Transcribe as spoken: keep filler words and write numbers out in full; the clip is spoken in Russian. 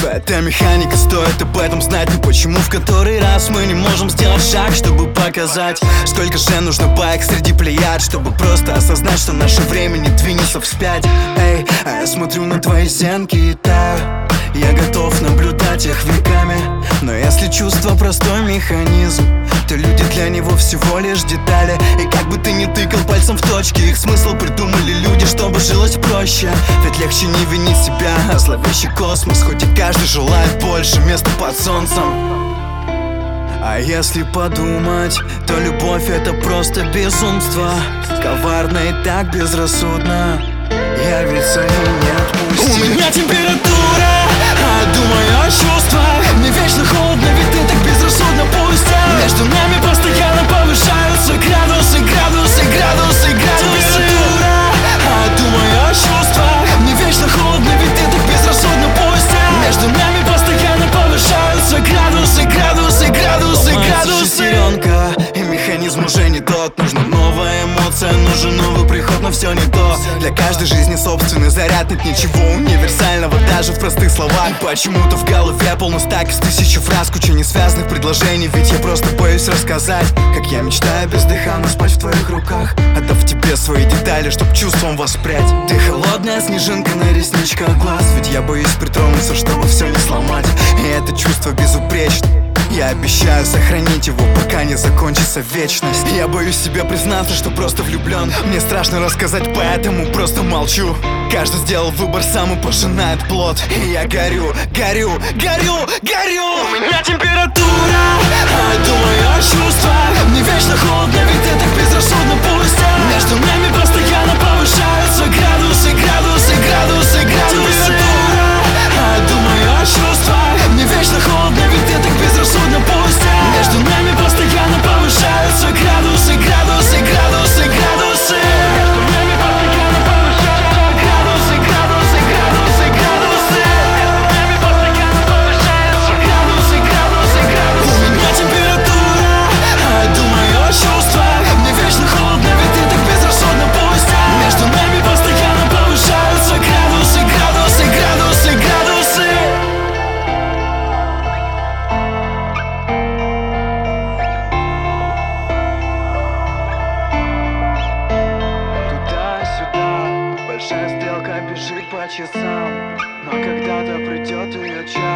Эта механика, стоит об этом знать. Но почему в который раз мы не можем сделать шаг, чтобы показать, сколько же нужно байк среди плеяд, чтобы просто осознать, что наше время не двинется вспять. Эй, а я смотрю на твои зенки и таю. Я готов наблюдать их веками. Но если чувство простой механизм, то люди для него всего лишь детали. И как бы ты ни тыкал пальцем в точки, их смысл придумали люди, чтобы жилось проще. Ведь легче не винить себя, а зловещий космос. Хоть и каждый желает больше места под солнцем. А если подумать, то любовь — это просто безумство. Коварно и так безрассудно. Я ведь свои не отпустил. У меня температура, а думаю о чувствах. Мне вечно холодно, ведь ты так безрассудно пустил. Между нами постоянно повышаются градусы, градусы, градусы, градусы. Температура, а думаю о чувствах. Мне вечно холодно, ведь ты так безрассудно пустил. Между нами постоянно повышаются градусы, градусы, градусы, градусы. Шестеренка, и механизм уже не тот. Нужна новая эмоция, нужен новый приход, но все не то. Для каждой жизни собственный заряд, нет ничего универсального даже в простых словах. Почему-то в голове полный стак из тысячи фраз, куча несвязанных предложений. Ведь я просто боюсь рассказать, как я мечтаю бездыханно спать в твоих руках, отдав тебе свои детали, чтоб чувством воспрять. Ты холодная снежинка на ресничках глаз. Ведь я боюсь притронуться, чтобы все не сломать. И это чувство безупречно. Я обещаю сохранить его, пока не закончится вечность. Я боюсь себе признаться, что просто влюблен. Мне страшно рассказать, поэтому просто молчу. Каждый сделал выбор, сам и пожинает плод. И я горю, горю, горю, горю. У меня температура, а думаю о чувствах. Мне вечно холодно, ведь ты так безрассудно пустил. Между нами постоянно повышаются градусы, градусы, градусы, градусы. Температура, а думаю о чувствах. Мне вечно холодно, ведь ты так безрассудно пустил. Между нами постоянно повышаются градусы, градусы, градусы, градусы. Между нами постоянно повышаются градусы, градусы, градусы, градусы. Между нами постоянно повышаются градусы, градусы, градусы. У меня температура, а думаю о чувствах. Мне вечно холодно, ведь ты так безрассудно пустил. Между нами постоянно повышаются градусы, градусы, градусы, градусы. Туда-сюда, большая стрелка бежит по часам. Но когда-то придет ее час.